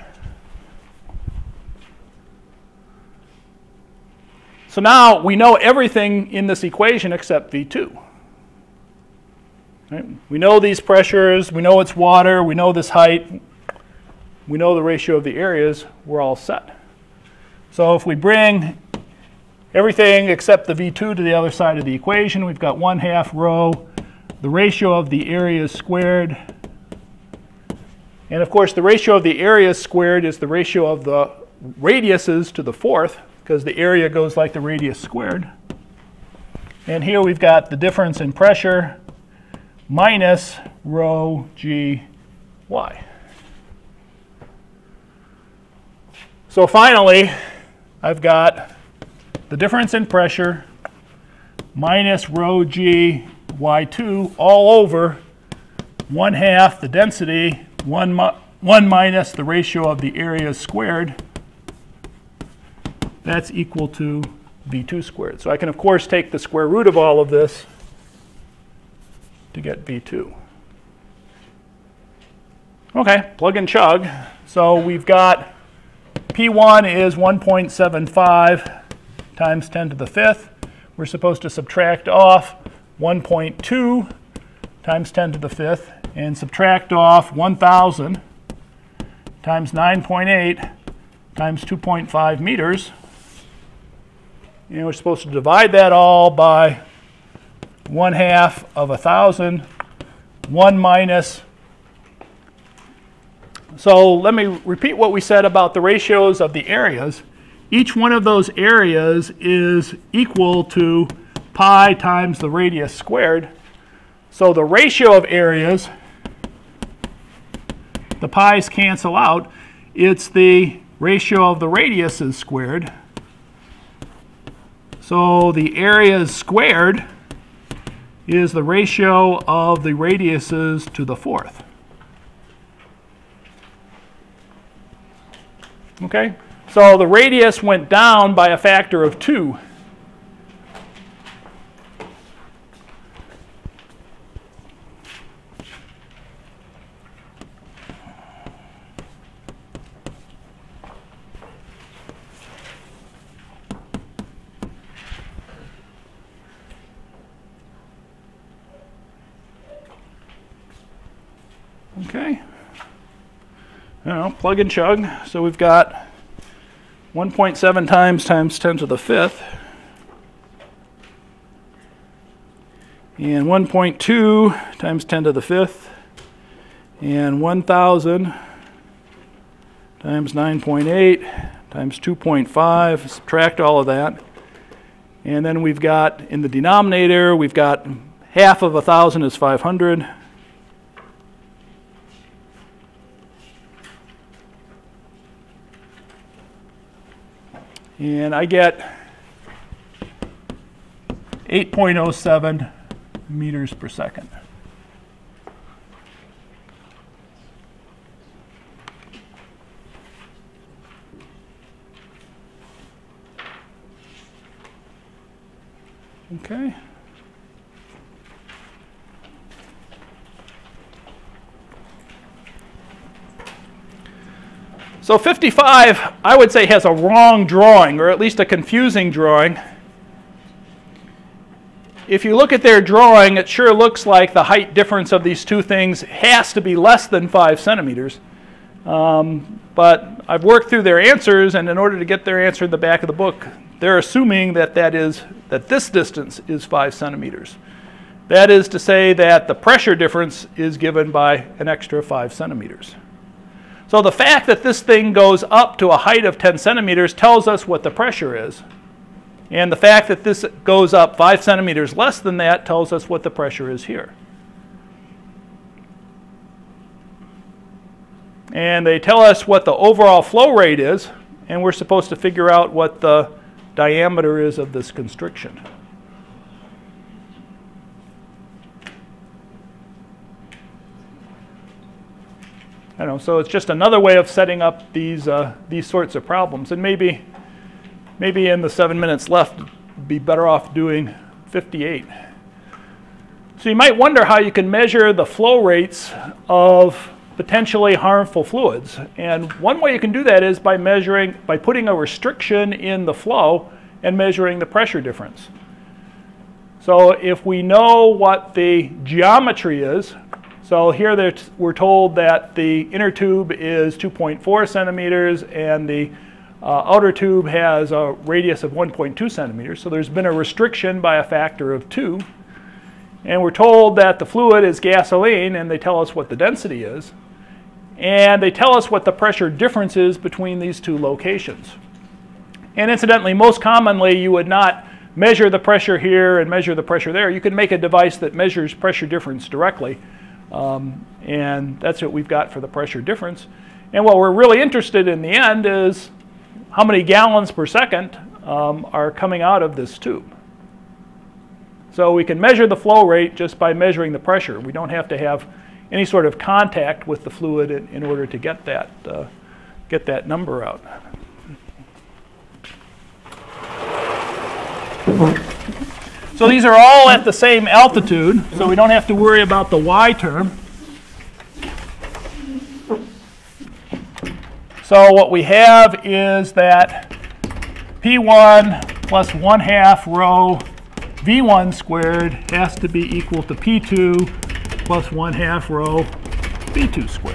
So now we know everything in this equation except V2. Right? We know these pressures, we know it's water, we know this height, we know the ratio of the areas, we're all set. So if we bring everything except the V2 to the other side of the equation, we've got 1/2 rho, the ratio of the areas squared. And of course, the ratio of the areas squared is the ratio of the radiuses to the fourth, because the area goes like the radius squared. And here we've got the difference in pressure minus rho g y. So finally, I've got the difference in pressure minus rho g y2 all over 1/2 the density, 1 minus the ratio of the areas squared. That's equal to V2 squared. So I can, of course, take the square root of all of this to get V2. Okay, plug and chug. So we've got P1 is 1.75 times 10 to the 5th. We're supposed to subtract off 1.2 times 10 to the 5th and subtract off 1,000 times 9.8 times 2.5 meters. And we're supposed to divide that all by 1/2 of 1,000, 1 minus. So let me repeat what we said about the ratios of the areas. Each one of those areas is equal to pi times the radius squared. So the ratio of areas, the pi's cancel out. It's the ratio of the radiuses squared. So the areas squared is the ratio of the radiuses to the fourth. Okay? So the radius went down by a factor of 2. Okay. Plug and chug. So we've got 1.7 times 10 to the fifth. And 1.2 times 10 to the fifth. And 1,000 times 9.8 times 2.5. Subtract all of that. And then we've got, in the denominator, we've got half of 1,000 is 500. And I get 8.07 meters per second. Okay. So 55, I would say, has a wrong drawing, or at least a confusing drawing. If you look at their drawing, it sure looks like the height difference of these two things has to be less than 5 centimeters. But I've worked through their answers, and in order to get their answer in the back of the book, they're assuming that this distance is 5 centimeters. That is to say that the pressure difference is given by an extra 5 centimeters. So the fact that this thing goes up to a height of 10 centimeters tells us what the pressure is. And the fact that this goes up 5 centimeters less than that tells us what the pressure is here. And they tell us what the overall flow rate is, and we're supposed to figure out what the diameter is of this constriction. So it's just another way of setting up these sorts of problems. And maybe in the 7 minutes left, be better off doing 58. So you might wonder how you can measure the flow rates of potentially harmful fluids. And one way you can do that is by putting a restriction in the flow and measuring the pressure difference. So if we know what the geometry is, so here we're told that the inner tube is 2.4 centimeters and the outer tube has a radius of 1.2 centimeters. So there's been a restriction by a factor of 2. And we're told that the fluid is gasoline, and they tell us what the density is. And they tell us what the pressure difference is between these two locations. And incidentally, most commonly, you would not measure the pressure here and measure the pressure there. You could make a device that measures pressure difference directly. And that's what we've got for the pressure difference. And what we're really interested in the end is how many gallons per second are coming out of this tube. So we can measure the flow rate just by measuring the pressure. We don't have to have any sort of contact with the fluid in order to get that number out. So these are all at the same altitude, so we don't have to worry about the y term. So what we have is that P1 plus 1/2 rho V1 squared has to be equal to P2 plus 1/2 rho V2 squared.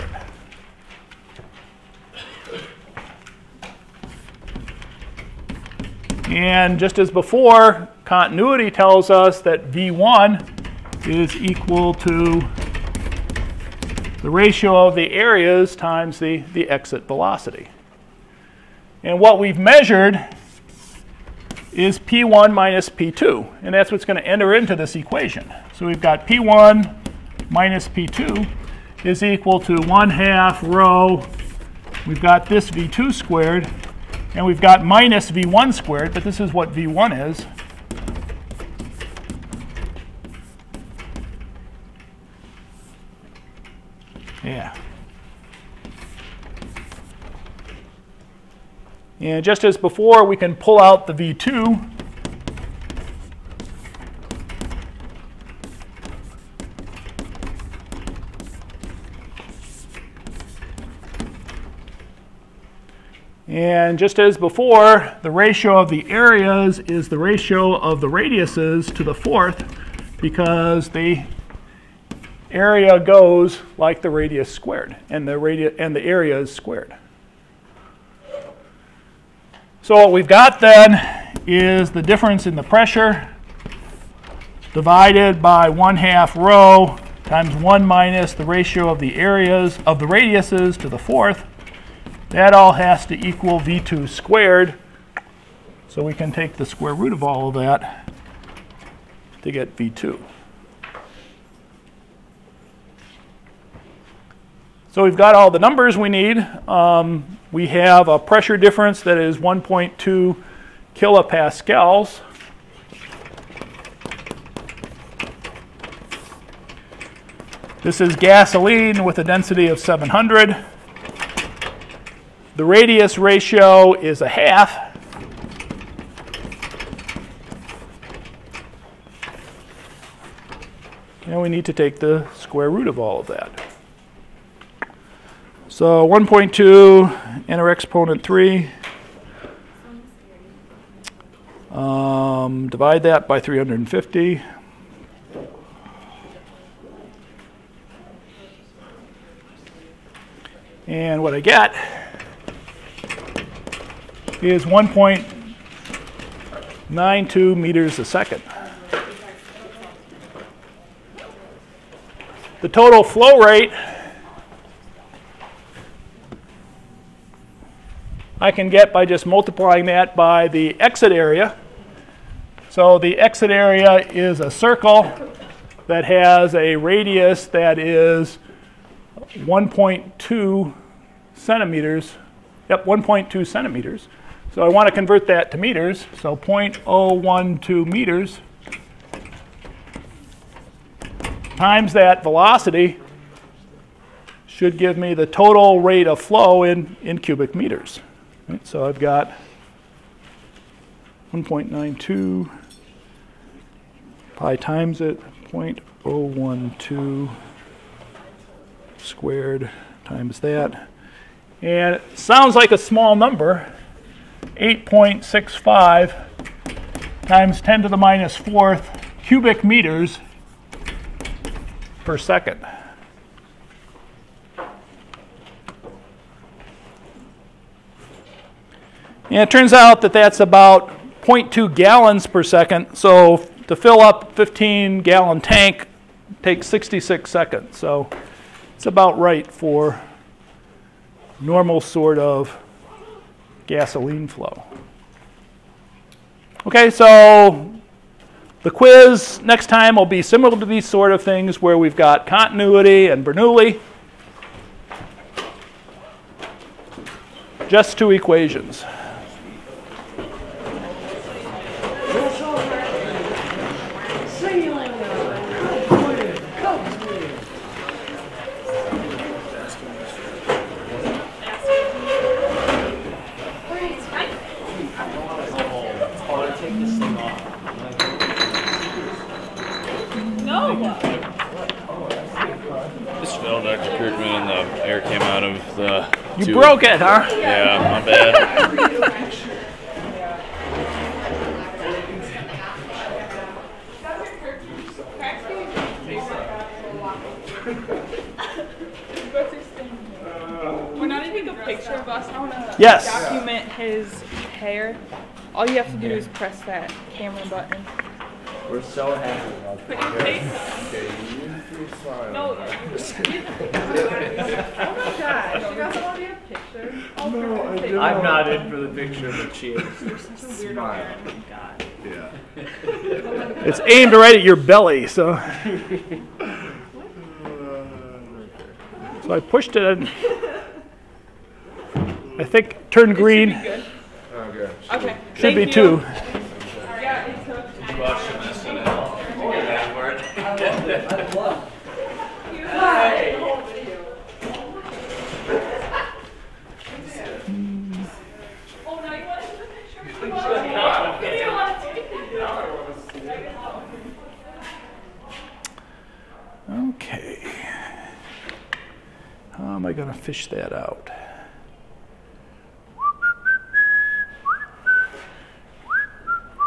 And just as before, continuity tells us that V1 is equal to the ratio of the areas times the exit velocity. And what we've measured is P1 minus P2, and that's what's going to enter into this equation. So we've got P1 minus P2 is equal to 1/2 rho, we've got this V2 squared, and we've got minus V1 squared, but this is what V1 is. Yeah. And just as before, we can pull out the V2. And just as before, the ratio of the areas is the ratio of the radiuses to the fourth, because area goes like the radius squared, and the area is squared. So what we've got then is the difference in the pressure divided by 1/2 rho times 1 minus the ratio of the areas of the radiuses to the fourth. That all has to equal V2 squared. So we can take the square root of all of that to get V2. So we've got all the numbers we need. We have a pressure difference that is 1.2 kilopascals. This is gasoline with a density of 700. The radius ratio is 1/2. And we need to take the square root of all of that. So 1.2 and our exponent 3. Divide that by 350. And what I get is 1.92 meters a second. The total flow rate I can get by just multiplying that by the exit area. So the exit area is a circle that has a radius that is 1.2 centimeters. Yep, 1.2 centimeters. So I want to convert that to meters. So 0.012 meters times that velocity should give me the total rate of flow in cubic meters. Right, so I've got 1.92 pi times it, 0.012 squared times that. And it sounds like a small number, 8.65 times 10 to the minus 4th cubic meters per second. And it turns out that that's about 0.2 gallons per second. So to fill up a 15-gallon tank takes 66 seconds. So it's about right for normal sort of gasoline flow. Okay, so the quiz next time will be similar to these sort of things where we've got continuity and Bernoulli. Just two equations. Just fell, Dr. Kirkman, and the air came out of the You tube. broke it, huh? Yeah, my bad. We're not even a picture of us. I want to Yes. document his hair. All you have to do is press that camera button. We're so happy about Put your face. No. Oh my gosh. You guys want to be a picture? Oh, no, I'm not in for the picture, but she is. weird on there. Oh my God. Yeah. It's aimed right at your belly, so. So I pushed it and I think turned green. Good. Okay. Okay. Should be Thank you. 2. Yeah, it took. Oh, now you want to take a picture? You want to take it? Okay. How am I going to fish that out?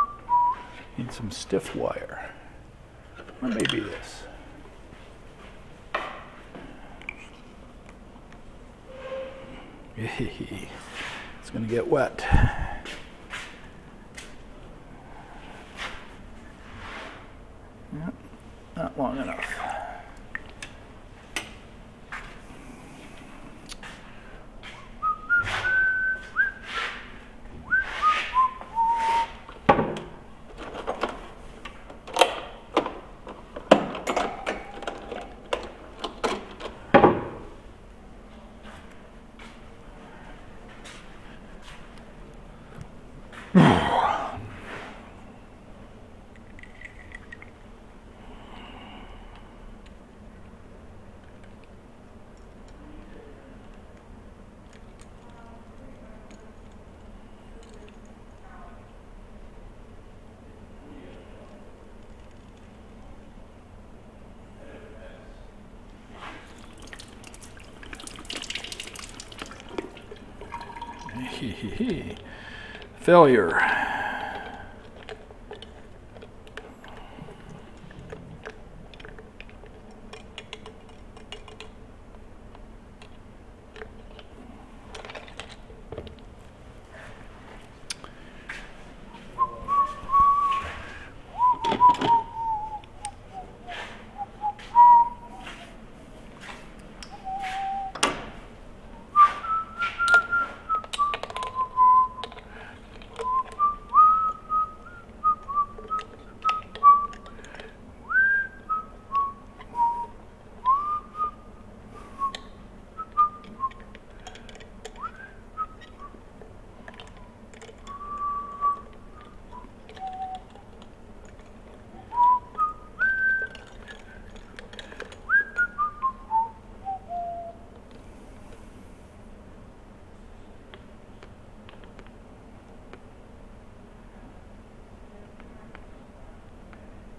Need some stiff wire. Or maybe this. It's going to get wet. Yep, not long enough. Failure.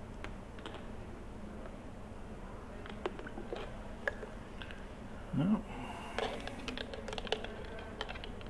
No.